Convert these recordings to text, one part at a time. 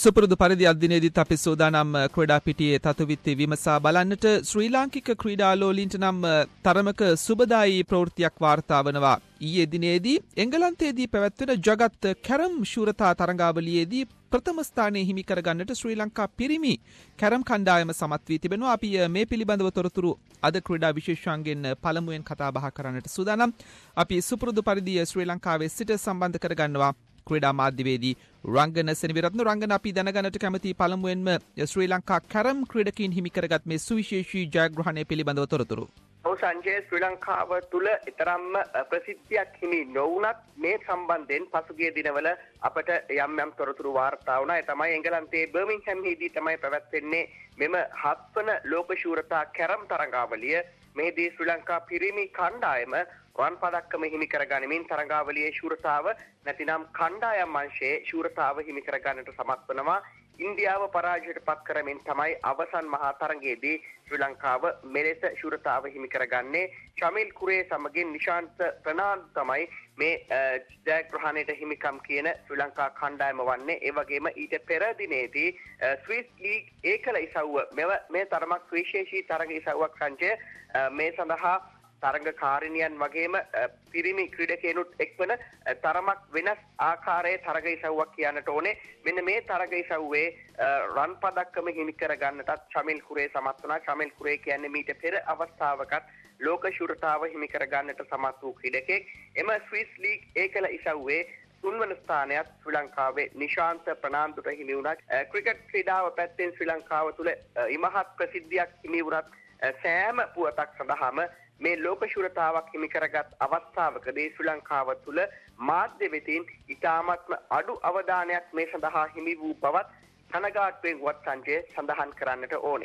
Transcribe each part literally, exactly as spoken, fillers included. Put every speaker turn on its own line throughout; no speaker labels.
සුපුරුදු පරිදි අද දිනේදීත් අපි සෝදානම් ක්‍රීඩා පිටියේ තතුවිත්ති විමසා බලන්නට ශ්‍රී ලාංකික ක්‍රීඩාලෝලීන්ට නම් තරමක සුබදායී ප්‍රවෘත්තියක් වාර්තා වනවා. ඊයේ දිනේදී එංගලන්තයේදී පැවැත්වෙන ජගත් කැරම් ශූරතා තරඟාවලියේදී ප්‍රථම ස්ථානය හිමි කරගන්නට ශ්‍රී ලංකා පිරිමි කැරම් කණ්ඩායම සමත් වී තිබෙනවා. අපි මේ පිළිබඳව තොරතුරු අද ක්‍රීඩා විශේෂාංගෙන් පළමුවෙන් කතා බහ කරන්නට සූදානම්. අපි සුපුරුදු පරිදි ශ්‍රී ලංකාවේ සිට සම්බන්ධ කරගන්නවා ක්‍රීඩා මාධ්‍යවේදී රංගන සෙනවිරත්න. රංගන, අපි දැනගන්නට කැමති පළමුවෙන්ම ශ්‍රී ලංකා කැරම් ක්‍රීඩකයින් හිමි කරගත් මේ සුවිශේෂී ජයග්‍රහණය පිළිබඳව තොරතුරු.
ඔව් සංජය, ශ්‍රී ලංකාව තුල තරම්ම ප්‍රසිද්ධියක් හිමි නොවුනත් මේ සම්බන්ධයෙන් පසුගිය දිනවල අපට යම් යම් තොරතුරු වාර්තා වුණා. ඒ තමයි එංගලන්තයේ බර්මින්ගhamෙහිදී තමයි පැවැත්වෙන්නේ මෙම හත්වන ලෝක ශූරතා කැරම් තරඟාවලිය. මෙහිදී ශ්‍රී ලංකා පිරිමි කණ්ඩායම රන් පදක්කම හිමි කරගනිමින් තරඟාවලියේ ශූරතාව නැතිනම් කණ්ඩායම් අංශයේ ශූරතාව හිමි කරගන්නට සමත් වෙනවා. ඉන්දියාව පරාජයට පත් කරමින් තමයි අවසන් මහා තරඟයේදී ශ්‍රී ලංකාව මෙලෙස ශූරතාව හිමි කරගන්නේ. ශමිල් කුරේ සමගින් නිශාන්ත ප්‍රනාන්දු තමයි මේ ජයග්‍රහණයට හිමිකම් කියන ශ්‍රී ලංකා කණ්ඩායම වන්නේ. ඒ වගේම ඊට පෙර දිනේදී ස්විස් ලීග් ඒකල ඉසව්ව මෙව මේ තරමක් විශේෂී තරඟ ඉසව්වක් සංජය මේ සඳහා තරඟකාරිනියන් වගේම පිරිමි ක්‍රීඩකයනුත් එක්වන තරමක් වෙනස් ආකාරයේ තරඟ ඉසව්වක් කියන්නට ඕනේ. මෙන්න මේ තරඟ ඉසව්වේ රන් පදක්කම හිමි කරගන්නටත් ශමිල් කුරේ සමත් වුණා. ශමිල් කුරේ කියන්නේ මීට පෙර අවස්ථාවකත් ලෝක ශූරතාව හිමි කරගන්නට සමත් වූ ක්‍රීඩකෙක්. එම ස්විස් ලීග් ඒකල ඉසව්වේ තුන්වන ස්ථානයත් ශ්‍රී ලංකාවේ නිශාන්ත ප්‍රනාන්දුට හිමි වුණා. ක්‍රිකට් ක්‍රීඩාව පැත්තෙන් ශ්‍රී ලංකාව තුළ ඉමහත් ප්‍රසිද්ධියක් හිමි වුණත් සෑම පුවතක් සඳහාම මේ ලෝක ශූරතාවක් හිමි කරගත් අවස්ථාවකදී ශ්‍රී ලංකාව තුළ මාධ්‍ය වෙතින් ඉතාමත්ම අඩු අවධානයක් මේ සඳහා හිමි වූ බවත් කනගාටුවෙන් වත් සංජය සඳහන් කරන්නට ඕනේ.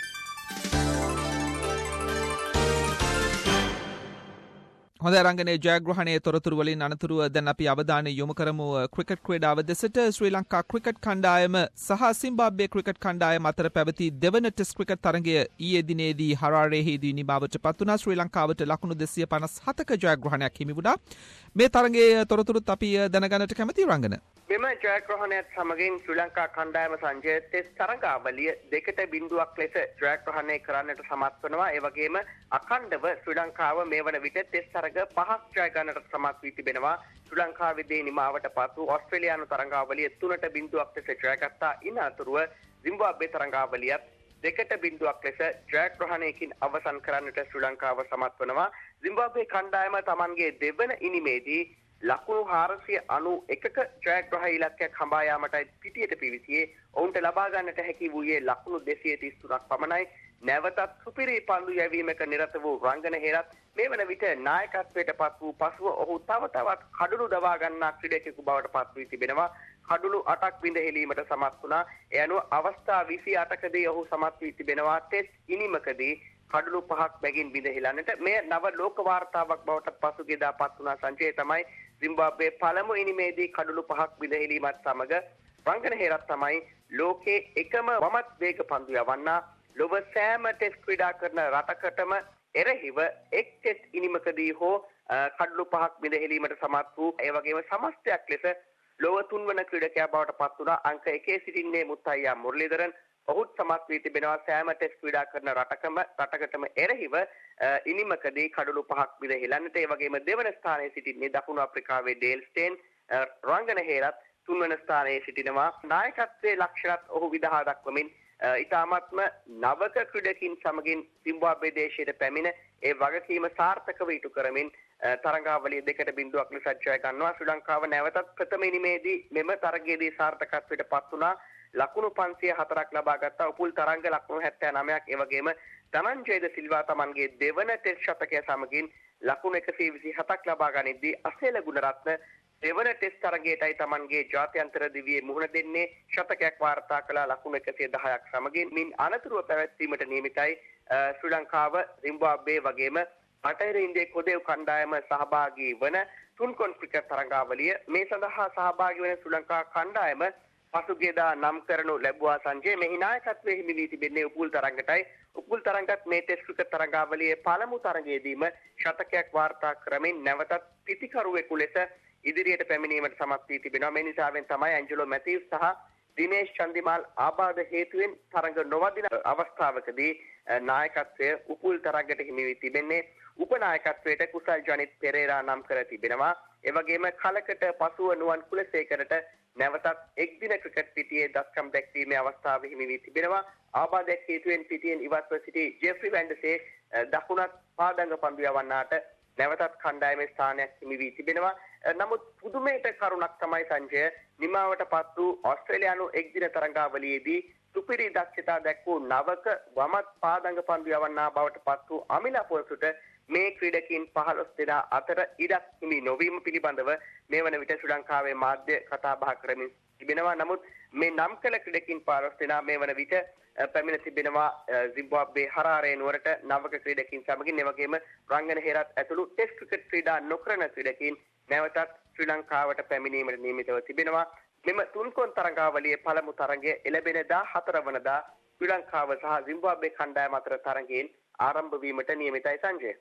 හොඳ රංගනයේ ජයග්‍රහණයේ තොරතුරු වලින් අනතුරුව දැන් අපි අවධානය යොමු කරමු ක්‍රිකට් ක්‍රීඩාව දෙසට. ශ්‍රී ලංකා ක්‍රිකට් කණ්ඩායම සහ සිම්බාබ්වේ ක්‍රිකට් කණ්ඩායම අතර පැවති දෙවන ටෙස්ට් ක්‍රිකට් තරඟය ඊයේ දිනේදී හරාරේහිදී නිමාවට පත් වුණා. ශ්‍රී ලංකාවට ලකුණු දෙසිය පනස් හතක ජයග්‍රහණයක් හිමි වුණා. මේ තරඟයේ තොරතුරුත් අපි දැනගන්නට කැමති රංගන.
මෙම ජයග්‍රහණයත් සමගින් ශ්‍රී ලංකා කණ්ඩායම සංජය ටෙස්ට් තරඟාවලිය දෙකට බිඳුවක් ලෙස ජයග්‍රහණය කරන්නට සමත් වෙනවා. ඒ වගේම අඛණ්ඩව ශ්‍රී ලංකාව මේ වන විට ටෙස්ට් තරඟ පහක් ජය ගන්නට සමත් වී තිබෙනවා. ශ්‍රී ලංකාවේදී නිමාවට පත් වූ ඕස්ට්‍රේලියානු තරඟාවලිය තුනට බිඳුවක් ලෙස ජයගත්තා. ඉන් අතුරුව සිම්බාබ්වේ තරඟාවලියත් දෙකට බිඳුවක් ලෙස ජයග්‍රහණයකින් අවසන් කරන්නට ශ්‍රී ලංකාව සමත් වෙනවා. සිම්බාබ්වේ කණ්ඩායම තමන්ගේ දෙවන ඉනිමේදී ලකුණු හාරසිය අනූ එකක ජයග්‍රහ ඉලක්කයක් හඹා යාමටයි පිටියට පිවිසියේ. ඔවුන්ට ලබා ගන්නට හැකි වූයේ ලකුණු දෙසිය තිස් තුනක් පමණයි. නැවතත් සුපිරි පන්දු යැවීමක නිරත වූ රංගන හේරත් මේ වන විට නායකත්වයට පත් වූ පසුව ඔහු තව තවත් කඩුළු දවා ගන්නා ක්‍රීඩකයෙකු බවට පත් වී තිබෙනවා. කඩුළු අටක් බිඳ හෙලීමට සමත් වුණා. ඒ අනුව අවස්ථා විසි අටකදී ඔහු සමත් වී තිබෙනවා. ටෙස්ට් ඉනිමකදී කඩුළු පහක් බැගින් බිඳ හෙලන්නට. මේ නව ලෝක වාර්තාවක් බවට පසුගියදා පත් වුණා සංජය. තමයි සිම්බාබ්වේ පළමු ඉනිමේදී කඩුළු පහක් බිඳ හෙලීමත් සමග රංගන හේරත් තමයි ලෝකයේ එකම වමත් වේග පන්දු යවන්නා. ලොව සෑම ටෙස්ට් ක්‍රීඩා කරන රටකටම එරෙහිව එක් ටෙස්ට් ඉනිමකදී හෝ කඩලු පහක් බිඳ හෙලීමට සමත් වූ ඒ වගේම සමස්තයක් ලෙස ලොව තුන්වන ක්‍රීඩකයා බවට පත් වුණා. අංක එකේ සිටින්නේ මුත්තයියා මුරලීධරන්. ඔහුත් සමත් වී තිබෙනවා සෑම ටෙස්ට් ක්‍රීඩා කරන රටකම රටකටම එරෙහිව ඉනිමකදී කඩලු පහක් බිඳ හෙලන්නට. ඒ වගේම දෙවන ස්ථානයේ සිටින්නේ දකුණු අප්‍රිකාවේ ඩේල් ස්ටේන්. රංගන හේරත් තුන්වන ස්ථානයේ සිටිනවා. නායකත්වයේ ලක්ෂණත් ඔහු විදහා දක්වමින් ඉතාමත්ම නවක ක්‍රීඩකින් සමගින් සිම්බාබ්වේ දේශයට පැමිණ ඒ වගකීම සාර්ථකව ඉටු කරමින් තරඟාවලිය දෙකට බිඳුවක් ලෙස ජය ගන්නවා. ශ්‍රී ලංකාව නැවතත් ප්‍රථම ඉනිමේදී මෙම තරගයේදී සාර්ථකත්වයට පත් වුණා. ලකුණු පන්සිය හතරක් ලබා ගත්තා. උපුල් තරංග ලකුණු හැත්තෑ නවයක්. ඒ වගේම ධනංජයද සිල්වා තමන්ගේ දෙවන ටෙස්ට් ශතකය සමගින් ලකුණු එකසිය විසි හතක් ලබා ගනිද්දී අසේල ගුණරත්න දෙවන ටෙස්ට් තරගයටයි තමන්ගේ ජාත්‍යන්තර දිවියේ මුහුණ දෙන්නේ. ශතකයක් වාර්තා කළ ලකුණු එකසිය දහයක් සමගින් මින් අනතුරුව පැවැත්වීමට නියමිතයි ශ්‍රී ලංකාව සිම්බාබ්වේ වගේම බටහිර ඉන්දියාවේ කොදෙව් කණ්ඩායම සහභාගී වන තුන්කොන් ක්‍රිකට් තරඟාවලිය. මේ සඳහා සහභාගී වන ශ්‍රී ලංකා කණ්ඩායම පසුගියදා නම් කරනු ලැබුවා සංජය. මෙහි නායකත්වයේ හිමි වී තිබෙන්නේ උපුල් තරඟටයි. උපුල් තරඟත් මේ ටෙස්ට් ක්‍රිකට් තරඟාවලියේ පළමු තරගයේදීම ශතකයක් වාර්තා කරමින් නැවතත් පිතිකරුවෙකු ලෙස ඉදිරියට පැමිණීමට සමත් වී තිබෙනවා. මේ නිසාවෙන් තමයි ඇන්ජලෝ මැතිව්ස් සහ දිනේෂ් චන්දිමාල් ආබාධ හේතුවෙන් තරඟ නොවදින අවස්ථාවකදී නායකත්වය උපුල් තරඟට හිමි වී තිබෙන්නේ. උපනායකත්වයට කුසල් ජනිත් පෙරේරා නම් කර තිබෙනවා. ඒ වගේම කලකට පසුව නුවන් කුලසේකරට නැවතත් එක් දින ක්‍රිකට් පිටියේ දස්කම් දැක්වීමේ අවස්ථාව හිමි වී තිබෙනවා. ආබාධයක් හේතුවෙන් පිටියෙන් ඉවත්ව සිටි ජෙෆ්රි වැන්ඩසේ දකුණත් පාදංග පන්දු යවන්නාට නැවතත් කණ්ඩායමේ ස්ථානයක් හිමි වී තිබෙනවා. නමුත් පුදුමයට කරුණක් තමයි සංජය නිමාවට පත් වූ ඕස්ට්‍රේලියානු එක් දින තරඟාවලියේදී සුපිරි දක්ෂතා දැක්වූ නවක වමත් පාදංග පන්දු යවන්නා බවට පත් වූ අමිලා පොල්සුට මේ ක්‍රීඩකින් පහළොස් දෙනා අතර ඉඩක් හිමි නොවීම පිළිබඳව මේ වන විට ශ්‍රී ලංකාවේ මාධ්‍ය කතා බහ කරමින් තිබෙනවා. නමුත් මේ නම් කළ ක්‍රීඩකින් පහළොස් දෙනා මේ වන විට පැමිණ තිබෙනවා සිම්බාබ්වේ හරාරේ නුවරට නවක ක්‍රීඩකින් සමගින්. ඒ වගේම රංගන හේරත් ඇතුළු ටෙස්ට් ක්‍රිකට් ක්‍රීඩා නොකරන ක්‍රීඩකින් නැවතත් ශ්‍රී ලංකාවට පැමිණීමට නියමිතව තිබෙනවා. මෙම තුන්කොන් තරඟාවලියේ පළමු තරඟය එළඹෙන දාහතර වනදා ශ්‍රී ලංකාව සහ සිම්බාබ්වේ කණ්ඩායම අතර තරඟයෙන් ආරම්භ වීමට නියමිතයි සංජය.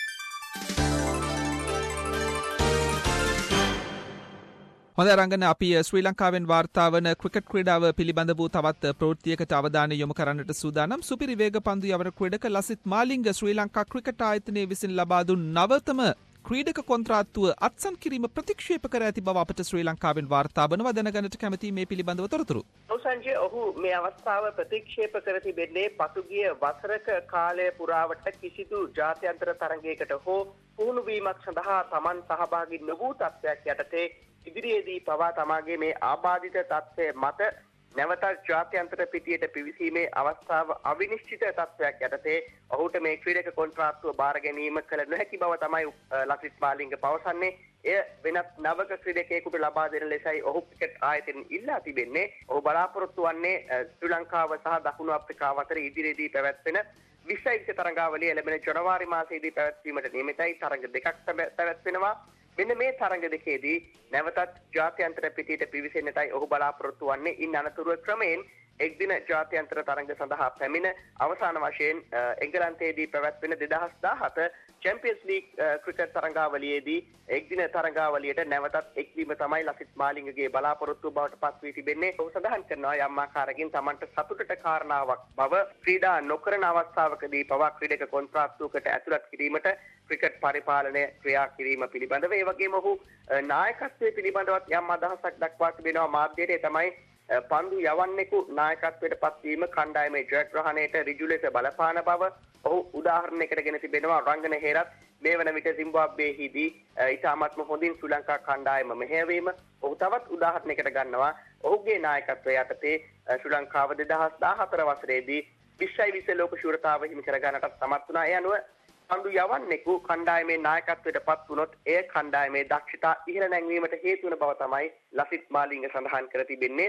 හොඳ රංගන අපි ශ්‍රී ලංකාවෙන් වාර්තා වන ක්‍රිකට් ක්‍රීඩාව පිළිබඳ වූ තවත් ප්‍රවෘත්තියකට අවධානය යොමු කරන්නට සූදානම්. සුපිරි වේග පන්දු යවන ක්‍රීඩක ලසිත් මාලිංග ශ්‍රී ලංකා ක්‍රිකට් ආයතනය විසින් ලබා දුන් නවතම ක්‍රීඩක කොන්ත්‍රාත්තුව අත්සන් කිරීම ප්‍රතික්ෂේප කර ඇති බව අපට ශ්‍රී ලංකාවෙන් වාර්තා වනවා. දැනගන්නට කැමති මේ පිළිබඳව තොරතුරු.
සංජය ඔහු මේ අවස්ථාව ප්‍රතික්ෂේප කර තිබෙන්නේ පසුගිය වසරක කාලය පුරාවට කිසිදු ජාත්‍යන්තර තරගයකට හෝ පුහුණු වීමක් සඳහා Taman සහභාගී නොවූ තත්ත්වයක් යටතේ ඉදිරියේදී පවා තමාගේ මේ ආබාධිත තත්ත්වය මත නැවතත් ජාත්‍යන්තර පිටියට පිවිසීමේ අවස්ථාව අවිනිශ්චිත තත්ත්වයක් යටතේ ඔහුට මේ ක්‍රීඩක කොන්ත්‍රාත්තුව බාර ගැනීම කළ නොහැකි බව තමයි ලසිත් මාලිංග පවසන්නේ. එය වෙනත් නවක ක්‍රීඩකයෙකුට ලබා දෙන ලෙසයි ඔහු ක්‍රිකට් ආයතනයෙන් ඉල්ලා තිබෙන්නේ. ඔහු බලාපොරොත්තු වන්නේ ශ්‍රී ලංකාව සහ දකුණු අප්‍රිකාව අතර ඉදිරියේදී පැවැත්වෙන විශ්ව විශ්ව තරඟාවලිය ලැබෙන ජනවාරි මාසයේදී පැවැත්වීමට නියමිතයි. තරඟ දෙකක් පැවැත්වෙනවා. මෙන්න මේ තරඟ දෙකේදී නැවතත් ජාත්‍යන්තර පිටියට පිවිසෙන්නටයි ඔහු බලාපොරොත්තු වන්නේ. ඉන් අනතුරුව ක්‍රමයෙන් එක් දින ජාත්‍යන්තර තරඟ සඳහා පැමිණ අවසාන වශයෙන් එංගලන්තයේදී පැවැත්වෙන දෙදහස් දාහත චැම්පියන්ස් ලීග් ක්‍රිකට් තරඟාවලියේදී එක් දින තරඟාවලියට නැවතත් එක්වීම තමයි ලසිත් මාලිංගගේ බලාපොරොත්තුව බවට පත් වී තිබෙන්නේ. ඔහු සඳහන් කරනවා යම් ආකාරයකින් Tamanට සතුටට කාරණාවක් බව ක්‍රීඩා නොකරන අවස්ථාවකදී පවා ක්‍රීඩක කොන්ත්‍රාත්තුවකට ඇතුළත් කිරීමට ක්‍රිකට් පරිපාලනය ක්‍රියා කිරීම පිළිබඳව. ඒ වගේම ඔහු නායකත්වයේ පිළිබඳවත් යම් අදහසක් දක්වා තිබෙනවා මාධ්‍යයට. ඒ තමයි පන්දු යවන්නෙකු නායකත්වයට පත්වීම කණ්ඩායමේ ජයග්‍රහණයට ඍජු ලෙස බලපාන බව ඔහු උදාහරණයකට ගෙන තිබෙනවා. රංගන හේරත් මේ වන විට සිම්බාබ්වේහිදී ඉතාමත්ම හොඳින් ශ්‍රී ලංකා කණ්ඩායම මෙහෙයවීම ඔහු තවත් උදාහරණයකට ගන්නවා. ඔහුගේ නායකත්වය යටතේ ශ්‍රී ලංකාව දෙදහස් දාහතර වසරේදී විශ්ව විශ්ව ලෝක ශූරතාව හිමි කර ගන්නට සමත් වුණා. ඒ අනුව පන්දු යවන්නෙකු කණ්ඩායමේ නායකත්වයට පත් වුණොත් එය කණ්ඩායමේ දක්ෂතා ඉහළ නැංවීමට හේතු වන බව තමයි ලසිත් මාලිංග සඳහන් කර තිබෙන්නේ.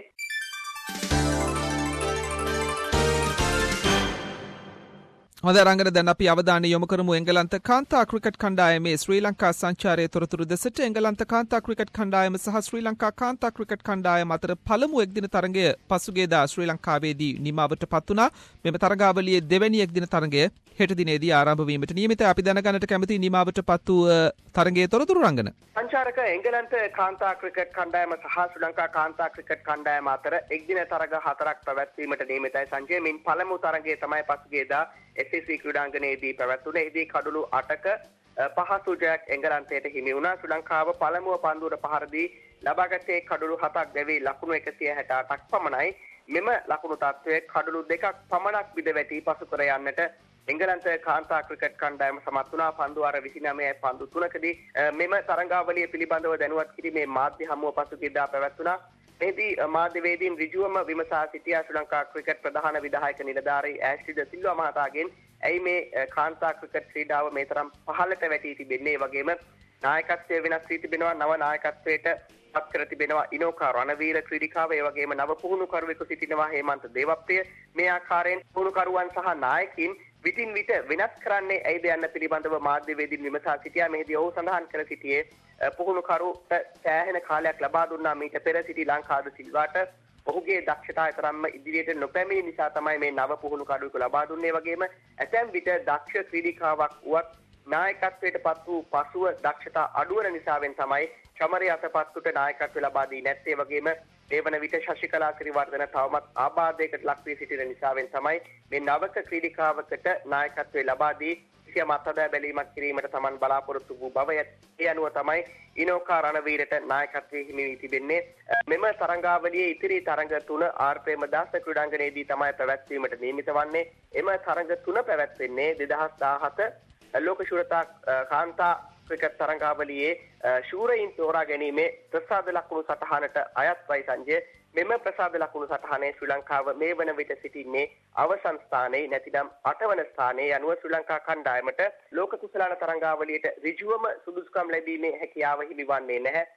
හොඳ රංගන දැන් අපි අවධානය යොමු කරමු එංගලන්ත කාන්තා ක්‍රිකට් කණ්ඩායමේ ශ්‍රී ලංකා සංචාරයේ තොරතුරු දෙසට. එංගලන්ත කාන්තා ක්‍රිකට් කණ්ඩායම සහ ශ්‍රී ලංකා කාන්තා ක්‍රිකට් කණ්ඩායම අතර පළමු එක්දින තරඟය පසුගියදා ශ්‍රී ලංකාවේදී නිමාවට පත් වුණා. මෙම තරඟාවලියේ දෙවැනි එක්දින තරඟය හෙට දිනේදී ආරම්භ වීමට නියමිතයි. අපි දැනගන්නට කැමති නිමාවට පත් වූ තරඟයේ තොරතුරු රංගන.
සංචාරක එංගලන්ත කාන්තා ක්‍රිකට් කණ්ඩායම සහ ශ්‍රී ලංකා කාන්තා ක්‍රිකට් කණ්ඩායම අතර එක්දින තරඟ හතරක් පැවැත්වීමට නියමිතයි. සංජය මින් පළමු තරඟය තමයි පසුගියදා එස් ඒ සී ක්‍රීඩාංගණයේදී පැවැත්වුණේ. එහිදී කඩුළු අටක පහසු ජයක් එංගලන්තයට හිමි වුණා. ශ්‍රී ලංකාව පළමුව පන්දුවට පහර දී ලබාගත්තේ කඩුළු හතක් දැවී ලකුණු එකසිය හැට අටක් පමණයි. මෙම ලකුණු තත්ත්වය කඩුළු දෙකක් පමණක් බිඳ වැටි පසු කර යන්නට එංගලන්ත කාන්තා ක්‍රිකට් කණ්ඩායම සමත් වුණා. පන්දු අර විසිනමයයි පන්දු තුනකදී මෙම තරඟාවලිය පිළිබඳව දැනුවත් කිරීමේ මාධ්‍ය හමුව පසුගියදා පැවැත්වුණා. එහිදී මාධ්‍යවේදීන් ඍජුවම විමසා සිටියා ශ්‍රී ලංකා ක්‍රිකට් ප්‍රධාන විධායක නිලධාරී ඇෂ්ලි ද සිල්වා මහතාගෙන් ඇයි මේ කාන්තා ක්‍රිකට් ක්‍රීඩාව මේ තරම් පහළට වැටී තිබෙන්නේ. ඒ වගේම නායකත්වය වෙනස් වී තිබෙනවා. නව නායකත්වයට පත් කර තිබෙනවා ඉනෝකා රණවීර ක්‍රීඩිකාව. ඒ වගේම නව පුහුණුකරුවෙකු සිටිනවා හේමන්ත දේවප්‍රිය. මේ ආකාරයෙන් පුහුණුකරුවන් සහ නායකින් විටින් විට වෙනස් කරන්නේ ඇයිද යන්න පිළිබඳව මාධ්‍යවේදීන් විමසා සිටියා. මෙහිදී ඔහු සඳහන් කර සිටියේ පුහුණුකරුට සෑහෙන කාලයක් ලබා දුන්නා මීට පෙර සිටි ලංකාද සිල්වාට. ඔහුගේ දක්ෂතාවය තරම්ම ඉදිරියට නොපැමිණි නිසා තමයි මේ නව පුහුණුකරුවෙකු ලබා දුන්නේ. වගේම ඇතැම් විට දක්ෂ ක්‍රීඩිකාවක් වුවත් නායකත්වයට පත් වූ පසුව දක්ෂතා අඩුවන නිසාවෙන් තමයි චමරේ අතපත්තුට නායකත්වය ලබා දී නැත්තේ. වගේම මේ වන විට ශශිකලා ත්‍රිවර්ධන තවමත් ආබාධයකට ලක් වී සිටින නිසාවෙන් තමයි මේ නවක ක්‍රීඩිකාවකට නායකත්වය ලබා දී සියම අත්දැක බැලීමක් කිරීමට Taman බලාපොරොත්තු වූ බව. ඒ අනුව තමයි ඉනෝකා රණවීරට නායකත්වයේ හිමි වී තිබෙන්නේ. මෙම තරඟාවලියේ ඉතිරි තරඟ තුන ආර් ප්‍රේමදාස ක්‍රීඩාංගණයේදී තමයි පැවැත්වීමට නියමිත වන්නේ. එම තරඟ තුන පැවැත්වෙන්නේ දෙදහස් දාහත ලෝක ශූරතා කාන්තා ක්‍රිකට් තරඟාවලියේ ශූරයින් තෝරා ගැනීමේ ප්‍රසාද ලකුණු සටහනට අයත්වයි සංජය. මෙම ප්‍රසාද ලකුණු සටහනේ ශ්‍රී ලංකාව මේ වන විට සිටින්නේ අවසන් ස්ථානයේ, නැතිනම් අටවන ස්ථානයේ. අනුව ශ්‍රී ලංකා කණ්ඩායමට ලෝක කුසලාන තරඟාවලියට ඍජුවම සුදුසුකම් ලැබීමේ හැකියාව හිමිවන්නේ නැහැ.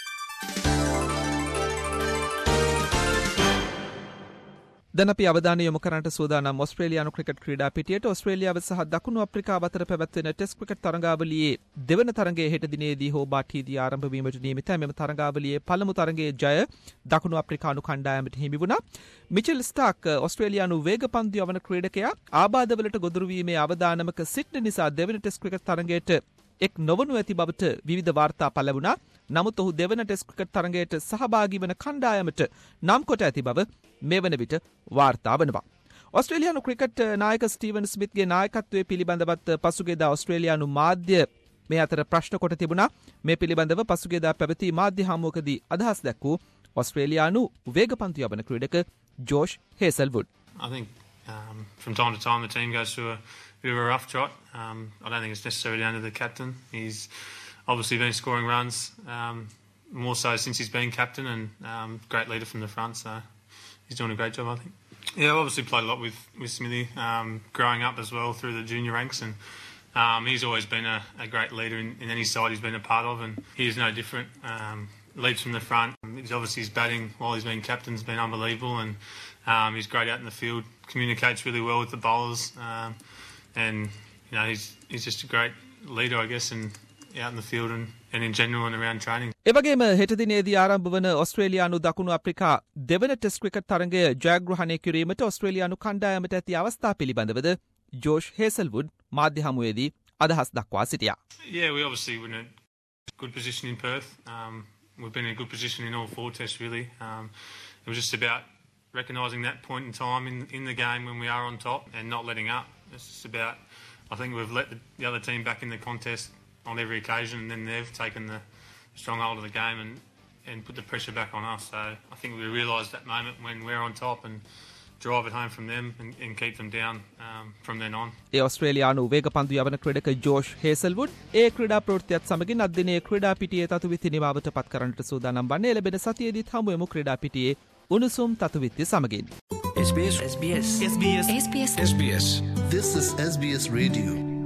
දැන් අපි අවධානය යොමු කරන්නට සූදානම් ඔස්ට්‍රේලියානු ක්‍රිකට් ක්‍රීඩා පිටියට. ඔස්ට්‍රේලියාව සහ දකුණු අප්‍රිකාව අතර පැවැත්වෙන ටෙස්ට් ක්‍රිකට් තරඟාවලියේ දෙවන තරඟය හෙට දිනේදී හෝබාර්ට්හීදී ආරම්භ වීමට නියමිතයි. මෙම තරඟාවලියේ පළමු තරඟයේ ජය දකුණු අප්‍රිකානු කණ්ඩායමට හිමි වුණා. මිචෙල් ස්ටාක් ඔස්ට්‍රේලියානු වේගපන්දු යවන ක්‍රීඩකයා ආබාධවලට ගොදුරු වීමේ අවදානමක සිටින නිසා දෙවන ටෙස්ට් ක්‍රිකට් තරඟයට එක් නොවනු ඇති බවට විවිධ වාර්තා පළ වුණා. නමුත් ඔහු දෙවන ටෙස්ට් ක්‍රිකට් තරඟයට සහභාගී වන කණ්ඩායමට නම් කොට ඇති බව මේ වන විට වාර්තා වනවා. ඔස්ට්‍රේලියානු ක්‍රිකට් නායක ස්ටීවන් ස්මිත්ගේ නායකත්වයේ පිළිබඳවත් පසුගියදා ඔස්ට්‍රේලියානු මාධ්‍ය මේ අතර ප්‍රශ්න කොට තිබුණා. මේ පිළිබඳව පසුගියදා පැවති මාධ්‍ය හමුවකදී අදහස් දැක්වූ ඔස්ට්‍රේලියානු වේගපන්දු යවන ක්‍රීඩක Josh Hazlewood.
I think um, from time to time the team goes through a bit of a rough trot. Um, I don't think it's necessarily under the captain. He's obviously been scoring runs um, more so since he's been captain, and um, great leader from the front, so he's doing a great job, I think. Yeah, I've obviously played a lot with, with Smithy um, growing up as well through the junior ranks, and um, he's always been a, a great leader in, in any side he's been a part of, and he is no different. Um, leads from the front. He's obviously his batting while he's been captain has been unbelievable, and um, he's great out in the field, communicates really well with the bowlers, um, and you know he's he's just a great leader, I guess, and out in the field and, and in general and around training.
එවැගේම හෙට දිනේදී ආරම්භ වන ඔස්ට්‍රේලියානු දකුණු අප්‍රිකා දෙවන test cricket තරඟය ජයග්‍රහණය කිරීමට ඔස්ට්‍රේලියානු කණ්ඩායමට ඇති අවස්ථා පිළිබඳවද ජෝෂ් හේසල්වුඩ් මාධ්‍ය හමුවේදී අදහස් දක්වා සිටියා.
Yeah, we obviously were in a good position in Perth. Um, we've been in a good position in all four tests really. Um, it was just about recognising that point in time in in the game when we are on top and not letting up. It's just about, I think we've let the, the other team back in the contest on every occasion, and then they've taken the stronghold of the game and, and put the pressure back on us. So I think we realised that moment when we're on top and drive it home from them and, and keep them down um, from then on.
ඒ ඔස්ට්‍රේලියානු වේගපන්දු යවන ක්‍රීඩක Josh හේසල්වුඩ් ඒ ක්‍රීඩා ප්‍රවෘත්තියත් සමගින් අද දිනේ ක්‍රීඩා පිටියේ තතුවිත්ති නිමාවට පත් කරන්නට සූදානම් වන්නේ. ලැබෙන සතියේදීත් හමු වෙමු ක්‍රීඩා පිටියේ උණුසුම් තතුවිත්ති සමගින්.
S B S S B S S B S S B S S B S.
This is S B S Radio.